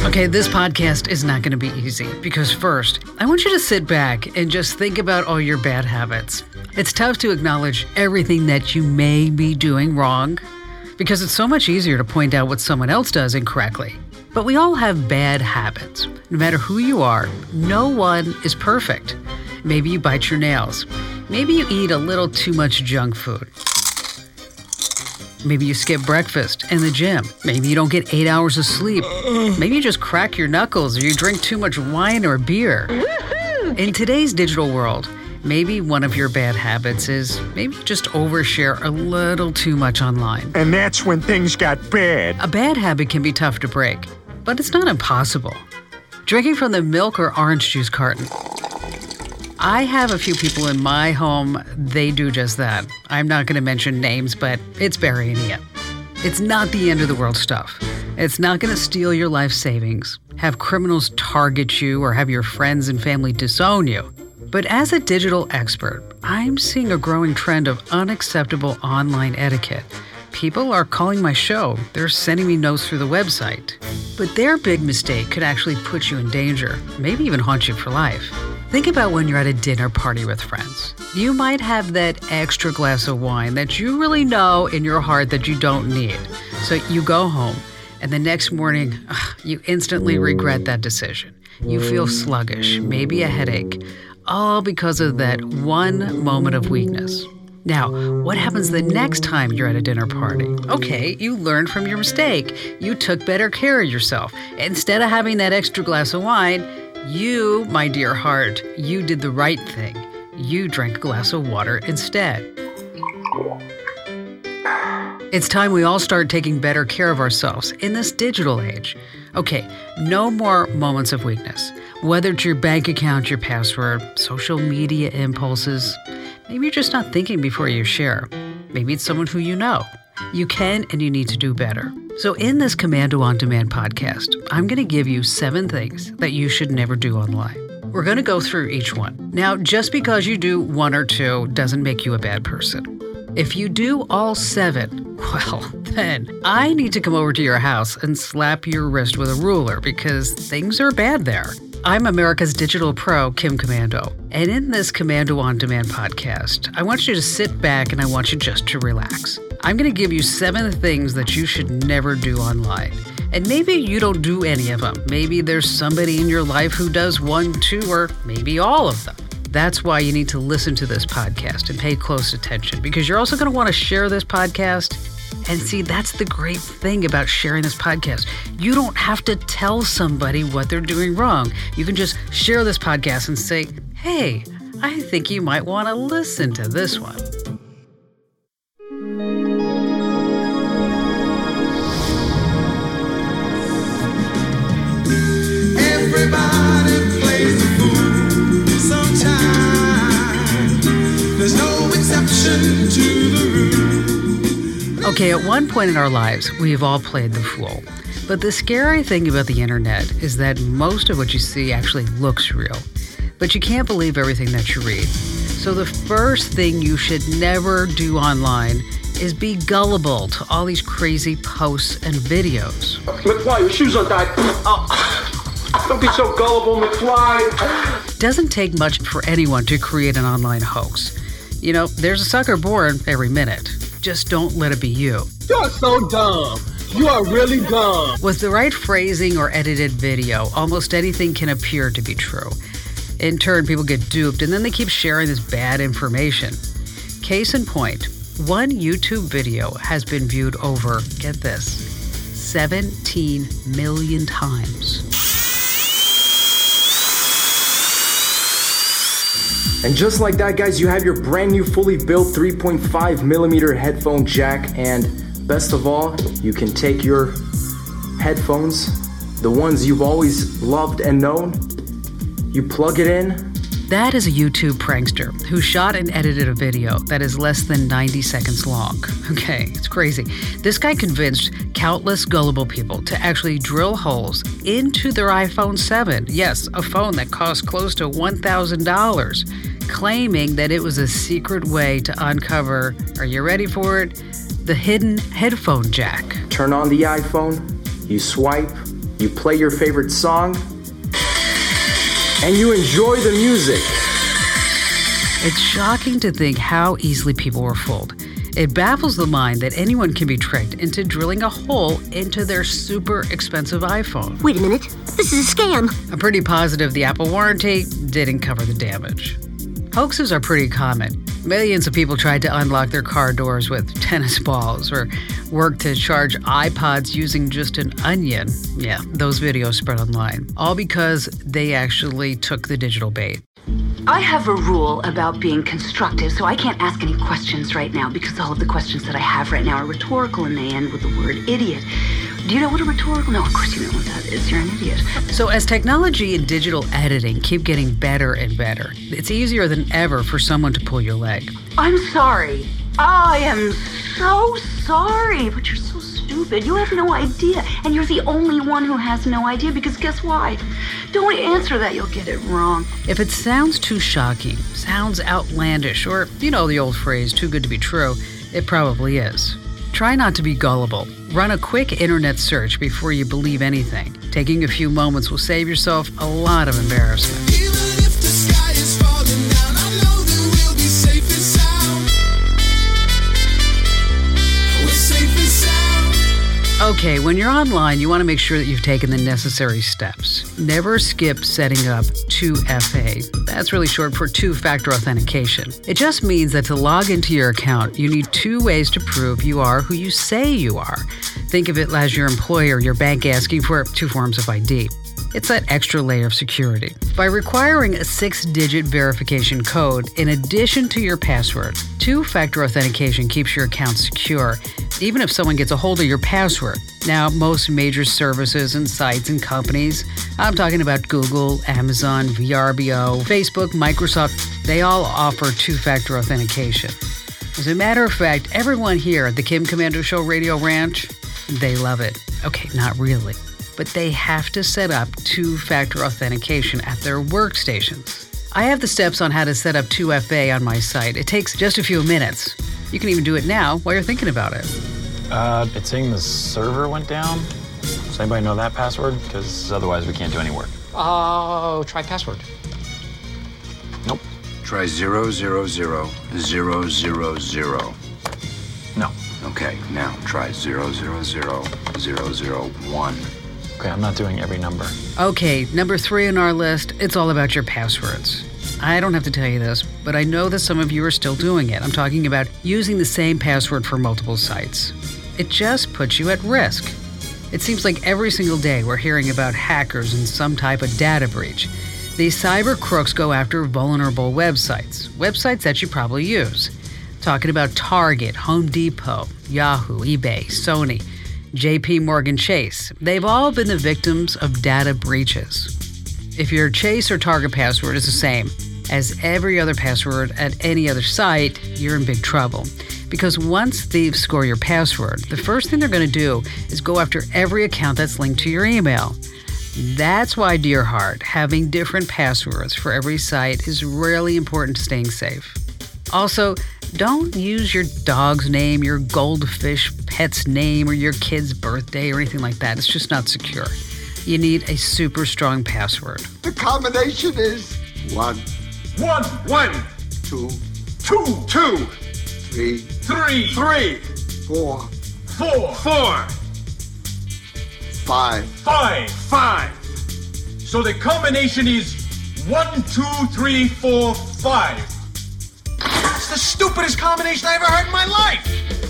Okay, this podcast is not going to be easy because first, I want you to sit back and just think about all your bad habits. It's tough to acknowledge everything that you may be doing wrong because it's so much easier to point out what someone else does incorrectly. But we all have bad habits. No matter who you are, no one is perfect. Maybe you bite your nails. Maybe you eat a little too much junk food. Maybe you skip breakfast and the gym. Maybe you don't get 8 hours of sleep. Maybe you just crack your knuckles or you drink too much wine or beer. In today's digital world, maybe one of your bad habits is maybe you just overshare a little too much online. And that's when things got bad. A bad habit can be tough to break, but it's not impossible. Drinking from the milk or orange juice carton. I have a few people in my home, they do just that. I'm not going to mention names, but it's burying it. It's not the end of the world stuff. It's not going to steal your life savings, have criminals target you, or have your friends and family disown you. But as a digital expert, I'm seeing a growing trend of unacceptable online etiquette. People are calling my show. They're sending me notes through the website. But their big mistake could actually put you in danger, maybe even haunt you for life. Think about when you're at a dinner party with friends. You might have that extra glass of wine that you really know in your heart that you don't need. So you go home, and the next morning, you instantly regret that decision. You feel sluggish, maybe a headache, all because of that one moment of weakness. Now, what happens the next time you're at a dinner party? Okay, you learned from your mistake. You took better care of yourself. Instead of having that extra glass of wine, you, my dear heart, you did the right thing. You drank a glass of water instead. It's time we all start taking better care of ourselves in this digital age. Okay, no more moments of weakness. Whether it's your bank account, your password, social media impulses, maybe you're just not thinking before you share. Maybe it's someone who you know. You can and you need to do better. So in this Komando On Demand podcast, I'm going to give you 7 things that you should never do online. We're going to go through each one. Now, just because you do 1 or 2 doesn't make you a bad person. If you do all 7, well, then I need to come over to your house and slap your wrist with a ruler because things are bad there. I'm America's digital pro, Kim Komando. And in this Komando On Demand podcast, I want you to sit back and I want you just to relax. I'm going to give you 7 things that you should never do online. And maybe you don't do any of them. Maybe there's somebody in your life who does 1, 2, or maybe all of them. That's why you need to listen to this podcast and pay close attention because you're also going to want to share this podcast. And see, that's the great thing about sharing this podcast. You don't have to tell somebody what they're doing wrong. You can just share this podcast and say, hey, I think you might want to listen to this one. Everybody plays the fool sometimes. There's no exception to the rule. Okay, at one point in our lives, we've all played the fool. But the scary thing about the internet is that most of what you see actually looks real. But you can't believe everything that you read. So the first thing you should never do online is be gullible to all these crazy posts and videos. McFly, your shoes untied. Don't be so gullible, McFly. Doesn't take much for anyone to create an online hoax. You know, there's a sucker born every minute. Just don't let it be you. You're so dumb. You are really dumb. With the right phrasing or edited video, almost anything can appear to be true. In turn, people get duped and then they keep sharing this bad information. Case in point, one YouTube video has been viewed over, get this, 17 million times. And just like that, guys, you have your brand new fully built 3.5 millimeter headphone jack. And best of all, you can take your headphones, the ones you've always loved and known, you plug it in. That is a YouTube prankster who shot and edited a video that is less than 90 seconds long. Okay, it's crazy. This guy convinced countless gullible people to actually drill holes into their iPhone 7. Yes, a phone that cost close to $1,000, claiming that it was a secret way to uncover, are you ready for it? The hidden headphone jack. Turn on the iPhone, you swipe, you play your favorite song, and you enjoy the music. It's shocking to think how easily people were fooled. It baffles the mind that anyone can be tricked into drilling a hole into their super expensive iPhone. Wait a minute. This is a scam. I'm pretty positive the Apple warranty didn't cover the damage. Hoaxes are pretty common. Millions of people tried to unlock their car doors with tennis balls or worked to charge iPods using just an onion. Yeah, those videos spread online. All because they actually took the digital bait. I have a rule about being constructive, so I can't ask any questions right now because all of the questions that I have right now are rhetorical and they end with the word idiot. Do you know what a rhetorical? No, of course you know what that is. You're an idiot. So as technology and digital editing keep getting better and better, it's easier than ever for someone to pull your leg. I'm sorry. I am so sorry, but you're so stupid. You have no idea, and you're the only one who has no idea because guess why? Don't answer that, you'll get it wrong. If it sounds too shocking, sounds outlandish, or, you know the old phrase, too good to be true, it probably is. Try not to be gullible. Run a quick internet search before you believe anything. Taking a few moments will save yourself a lot of embarrassment. Even if the sky is falling down, I know that we'll be safe and sound. We're safe and sound. Okay, when you're online, you want to make sure that you've taken the necessary steps. Never skip setting up 2FA. That's really short for two-factor authentication. It just means that to log into your account, you need 2 ways to prove you are who you say you are. Think of it as your employer, your bank asking for 2 forms of ID. It's that extra layer of security. By requiring a 6-digit verification code in addition to your password, two-factor authentication keeps your account secure, even if someone gets a hold of your password. Now, most major services and sites and companies, I'm talking about Google, Amazon, VRBO, Facebook, Microsoft, they all offer two-factor authentication. As a matter of fact, everyone here at the Kim Komando Show Radio Ranch, they love it. Okay, not really. But they have to set up two-factor authentication at their workstations. I have the steps on how to set up 2FA on my site. It takes just a few minutes. You can even do it now while you're thinking about it. It's saying the server went down. Does anybody know that password? Because otherwise we can't do any work. Oh, try password. Nope. Try 0000000. No. Okay, now try 0000001. Okay, I'm not doing every number. Okay, number 3 on our list, it's all about your passwords. I don't have to tell you this, but I know that some of you are still doing it. I'm talking about using the same password for multiple sites. It just puts you at risk. It seems like every single day we're hearing about hackers and some type of data breach. These cyber crooks go after vulnerable websites that you probably use. Talking about Target, Home Depot, Yahoo, eBay, Sony, JP Morgan Chase. They've all been the victims of data breaches. If your Chase or Target password is the same as every other password at any other site, you're in big trouble. Because once thieves score your password, the first thing they're going to do is go after every account that's linked to your email. That's why, dear heart, having different passwords for every site is really important to staying safe. Also, don't use your dog's name, your goldfish pet's name, or your kid's birthday or anything like that. It's just not secure. You need a super strong password. The combination is 1, 1, 1, 2, 2, 2, 3, 3, 3, 4, 4, 4, 5. 5, 5. So the combination is 1, 2, 3, 4, 5. That's the stupidest combination I ever heard in my life.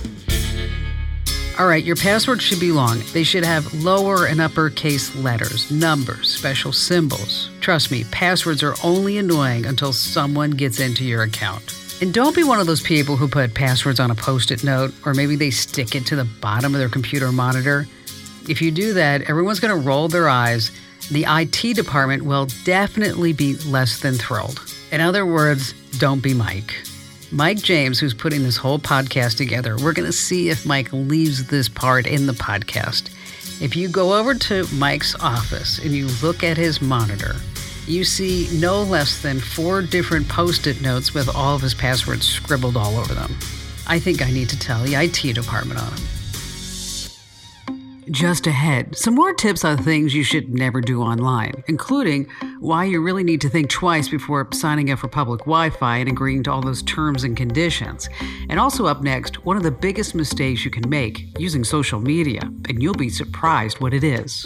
All right, your passwords should be long. They should have lower and uppercase letters, numbers, special symbols. Trust me, passwords are only annoying until someone gets into your account. And don't be one of those people who put passwords on a Post-it note, or maybe they stick it to the bottom of their computer monitor. If you do that, everyone's going to roll their eyes. The IT department will definitely be less than thrilled. In other words, don't be Mike. Mike James, who's putting this whole podcast together, we're going to see if Mike leaves this part in the podcast. If you go over to Mike's office and you look at his monitor, you see no less than 4 different Post-it notes with all of his passwords scribbled all over them. I think I need to tell the IT department on him. Just ahead, some more tips on things you should never do online, including why you really need to think twice before signing up for public Wi-Fi and agreeing to all those terms and conditions. And also up next, one of the biggest mistakes you can make using social media, and you'll be surprised what it is.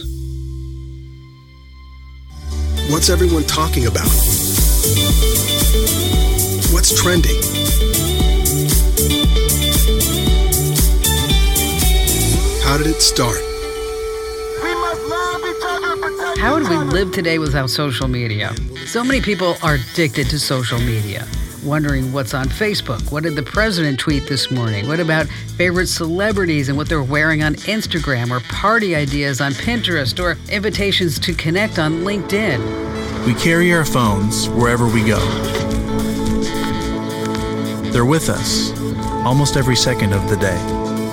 What's everyone talking about? What's trending? How did it start? How would we live today without social media? So many people are addicted to social media, wondering what's on Facebook. What did the president tweet this morning? What about favorite celebrities and what they're wearing on Instagram, or party ideas on Pinterest, or invitations to connect on LinkedIn? We carry our phones wherever we go. They're with us almost every second of the day.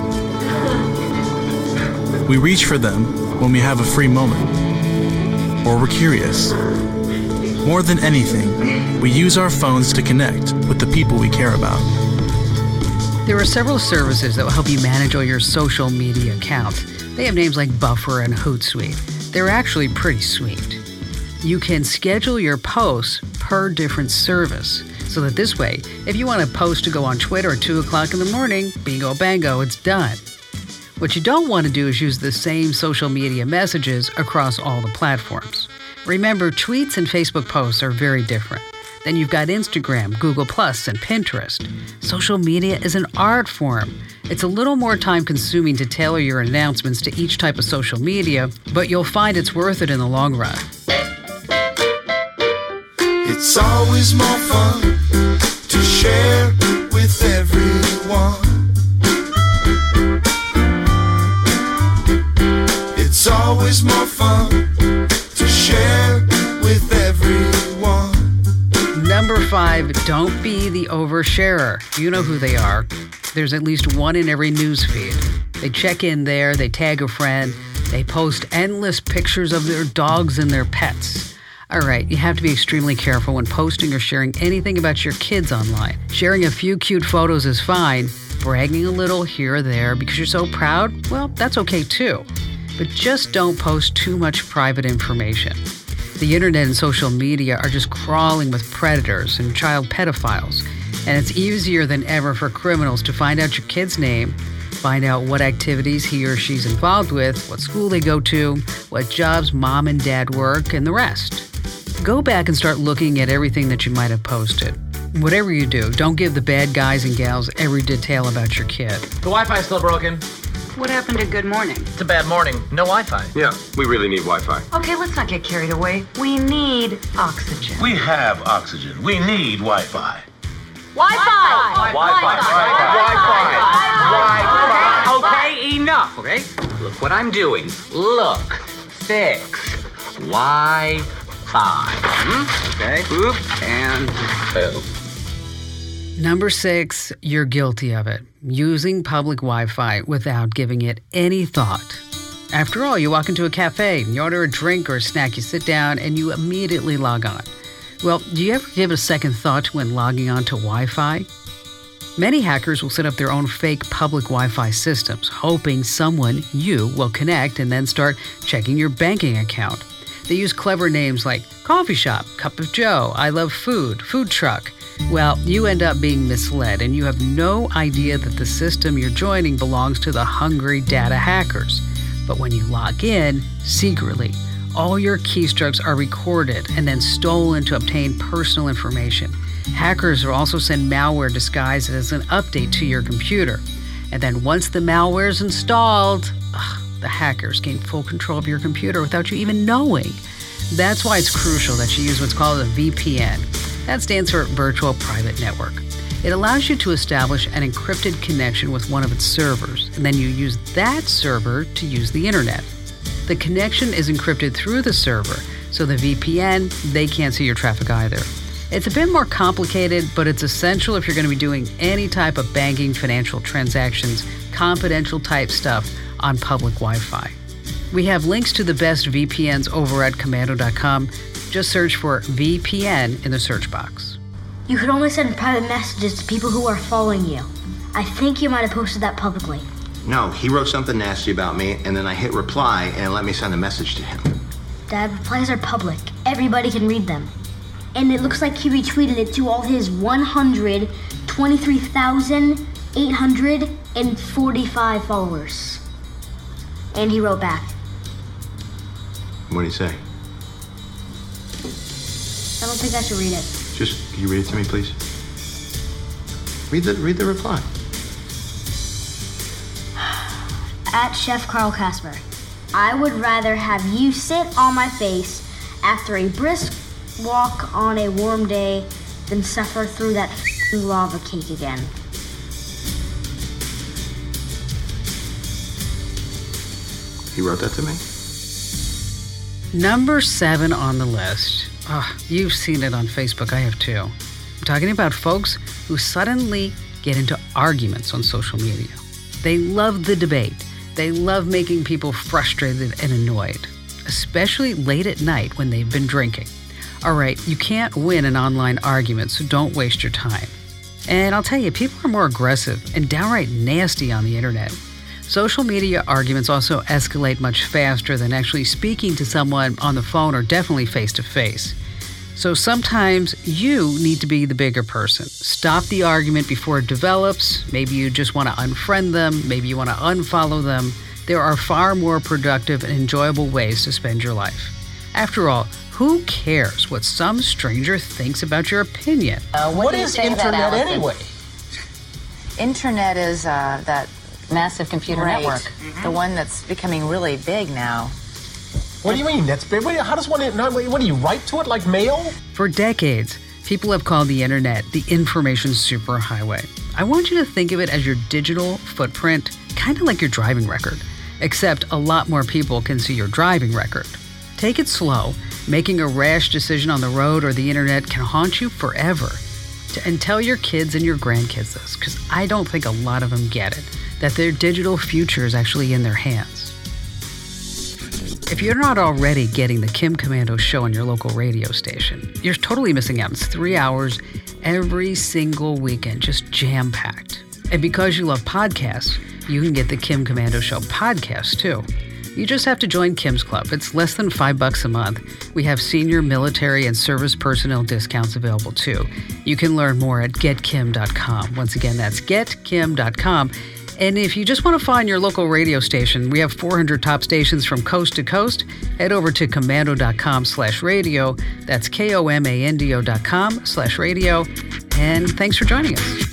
We reach for them when we have a free moment, or we're curious. More than anything, we use our phones to connect with the people we care about. There are several services that will help you manage all your social media accounts. They have names like Buffer and Hootsuite. They're actually pretty sweet. You can schedule your posts per different service, so that this way, if you want a post to go on Twitter at 2 o'clock in the morning, bingo bango, it's done. What you don't want to do is use the same social media messages across all the platforms. Remember, tweets and Facebook posts are very different. Then you've got Instagram, Google+, and Pinterest. Social media is an art form. It's a little more time-consuming to tailor your announcements to each type of social media, but you'll find it's worth it in the long run. It's always more fun to share with everyone. It's always more fun to share with everyone. Number 5, don't be the oversharer. You know who they are. There's at least one in every news feed. They check in there, they tag a friend, they post endless pictures of their dogs and their pets. All right, you have to be extremely careful when posting or sharing anything about your kids online. Sharing a few cute photos is fine. Bragging a little here or there because you're so proud, well, that's okay too. But just don't post too much private information. The internet and social media are just crawling with predators and child pedophiles, and it's easier than ever for criminals to find out your kid's name, find out what activities he or she's involved with, what school they go to, what jobs mom and dad work, and the rest. Go back and start looking at everything that you might have posted. Whatever you do, don't give the bad guys and gals every detail about your kid. The Wi-Fi's still broken. What happened to good morning? It's a bad morning. No Wi-Fi. Yeah, we really need Wi-Fi. Okay, let's not get carried away. We need oxygen. We have oxygen. We need Wi-Fi. Wi-Fi! Okay, enough, okay? Look what I'm doing. Look. Fix. Wi-Fi. Okay, boop, and boom. Number 6, you're guilty of it. Using public Wi-Fi without giving it any thought. After all, you walk into a cafe, you order a drink or a snack, you sit down, and you immediately log on. Well, do you ever give a second thought when logging on to Wi-Fi? Many hackers will set up their own fake public Wi-Fi systems, hoping someone, you, will connect and then start checking your banking account. They use clever names like coffee shop, cup of joe, I love food, food truck. Well, you end up being misled, and you have no idea that the system you're joining belongs to the hungry data hackers. But when you log in, secretly, all your keystrokes are recorded and then stolen to obtain personal information. Hackers will also send malware disguised as an update to your computer. And then once the malware is installed, the hackers gain full control of your computer without you even knowing. That's why it's crucial that you use what's called a VPN. That stands for Virtual Private Network. It allows you to establish an encrypted connection with one of its servers, and then you use that server to use the internet. The connection is encrypted through the server, so the VPN, they can't see your traffic either. It's a bit more complicated, but it's essential if you're going to be doing any type of banking, financial transactions, confidential type stuff on public Wi-Fi. We have links to the best VPNs over at Komando.com. Just search for VPN in the search box. You can only send private messages to people who are following you. I think you might have posted that publicly. No, he wrote something nasty about me, and then I hit reply, and it let me send a message to him. Dad, replies are public. Everybody can read them. And it looks like he retweeted it to all his 123,845 followers. And he wrote back. What did he say? I don't think I should read it. Just, can you read it to me, please? Read the reply. At Chef Carl Casper, I would rather have you sit on my face after a brisk walk on a warm day than suffer through that lava cake again. He wrote that to me? Number 7 on the list. Oh, you've seen it on Facebook. I have too. I'm talking about folks who suddenly get into arguments on social media. They love the debate. They love making people frustrated and annoyed, especially late at night when they've been drinking. All right, you can't win an online argument, so don't waste your time. And I'll tell you, people are more aggressive and downright nasty on the internet. Social media arguments also escalate much faster than actually speaking to someone on the phone or definitely face-to-face. So sometimes you need to be the bigger person. Stop the argument before it develops. Maybe you just want to unfriend them. Maybe you want to unfollow them. There are far more productive and enjoyable ways to spend your life. After all, who cares what some stranger thinks about your opinion? What is internet anyway? Internet is that massive computer network. Mm-hmm. The one that's becoming really big now. What do you mean? That's big. How does one? What do you write to it like mail? For decades, people have called the internet the information superhighway. I want you to think of it as your digital footprint, kind of like your driving record, except a lot more people can see your driving record. Take it slow. Making a rash decision on the road or the internet can haunt you forever. And tell your kids and your grandkids this, because I don't think a lot of them get it, that their digital future is actually in their hands. If you're not already getting the Kim Komando Show on your local radio station, you're totally missing out. It's 3 hours every single weekend, just jam-packed. And because you love podcasts, you can get the Kim Komando Show podcast too. You just have to join Kim's Club. It's less than $5 a month. We have senior military and service personnel discounts available too. You can learn more at getkim.com. Once again, that's getkim.com. And if you just want to find your local radio station, we have 400 top stations from coast to coast. Head over to komando.com/radio. That's KOMANDO.com/radio. And thanks for joining us.